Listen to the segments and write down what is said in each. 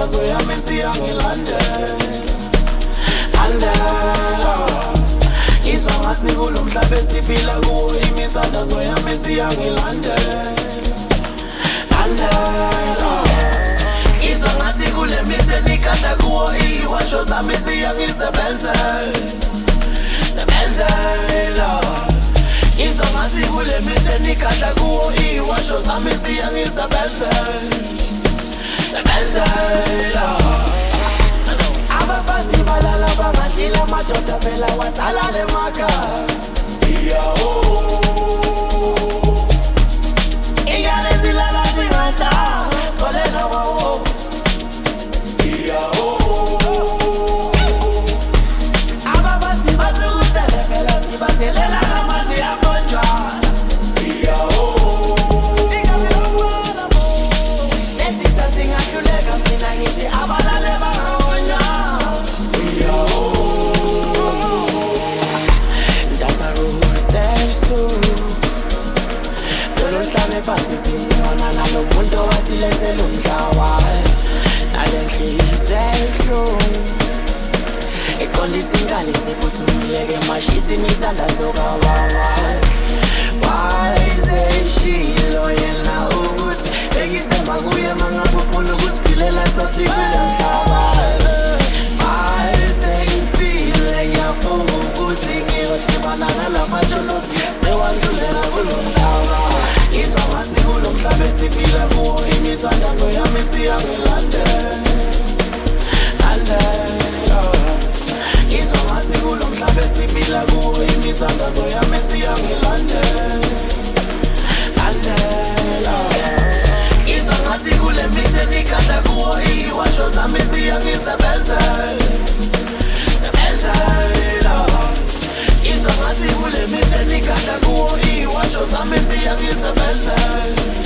imithandazo yami siyangilandela, landela. Ngizwa ngasi kulo mhlaba esiphila kuwo imithandazo yami siyangilandela, landela. Ngizwa ngasi kule mithi enikadla kuwo iwasho zami siyangisebenzela, sebenzela. Ngizwa ngathi kule mithi enikadla kuwo iwasho zami siyangisebenzela, sebenzela. Abafazi balala bangadlile amadoda phela wasalala emakhaya. Ingane zilala zingadla tholela wawo. Abafazi bathukuthele phela sibathelela amanzi abonjwana. Lesisa singahluleka mina ngithi abalale bangahonya. Loluhlame phansi simbona nalo muntu owasilethela umhlaba, nale nhliziyo ebuhlungu iqondisa ingane siphuthumile-ke mashisa imisanda sokawawa. Wayezeshilo yena ukuthi bengisemba kuye mangabe ufuna ukusiphilela sofuthi kule mhlaba. Wayesengifile ngiyafuna ukuthi ngiyodibana nalamathuluzi sewandlulela kulo mhlaba. Ngizwa ngasi kulo mhlaba esiphila kuwo imithandazo yami siyangilandela, landela. Ngizwa ngasi kulo mhlaba esiphila kuwo imithandazo yami siyangilandela, landela. Ngizwa ngasi kule mithi enikadla kuwo iwasho zami siyangisebenzela, sebenzela. Ngizwa ngathi kule mithi enikadla kuwo iwasho zami siyangisebenzela,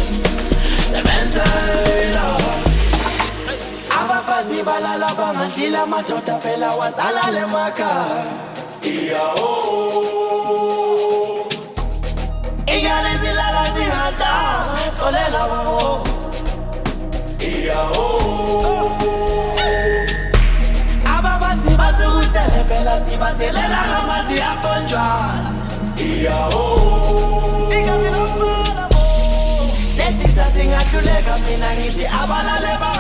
sebenzela. Abafazi balala bangadlile amadoda phela wasalala emakhaya. Ingane zilala zingadla tholela wawo. Abafazi bathukuthele phela sibathelela amanzi abonjwana. Lesisa singahluleka mina ngithi abalale